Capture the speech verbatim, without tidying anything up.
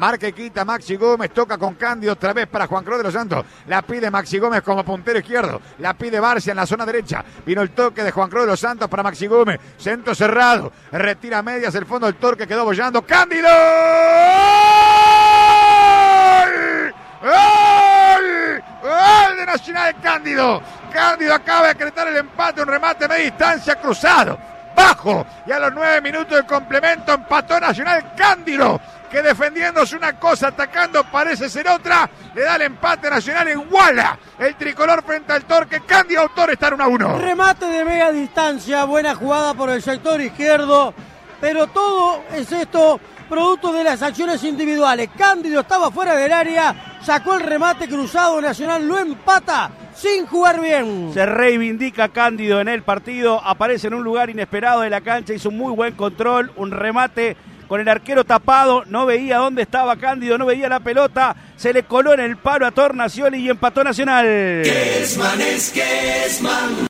Marca y quita Maxi Gómez, toca con Cándido otra vez para Juan Cruz de los Santos. La pide Maxi Gómez como puntero izquierdo. La pide Barcia en la zona derecha. Vino el toque de Juan Cruz de los Santos para Maxi Gómez. Centro cerrado. Retira medias el fondo del torque, quedó bollando. ¡Cándido! ¡Gol! ¡Gol de Nacional Cándido! Cándido acaba de decretar el empate, un remate de media distancia cruzado, bajo, y a los nueve minutos de complemento empató Nacional Cándido, que defendiéndose una cosa, atacando parece ser otra, le da el empate Nacional en Guala, el tricolor frente al torque. Cándido Autor está en uno a uno. Remate de media distancia, buena jugada por el sector izquierdo, pero todo es esto producto de las acciones individuales. Cándido estaba fuera del área, sacó el remate cruzado, Nacional lo empata sin jugar bien. Se reivindica Cándido en el partido, aparece en un lugar inesperado de la cancha, hizo un muy buen control, un remate con el arquero tapado, no veía dónde estaba Cándido, no veía la pelota, se le coló en el palo a Tornacioli y empató Nacional. Kessman es Kessman.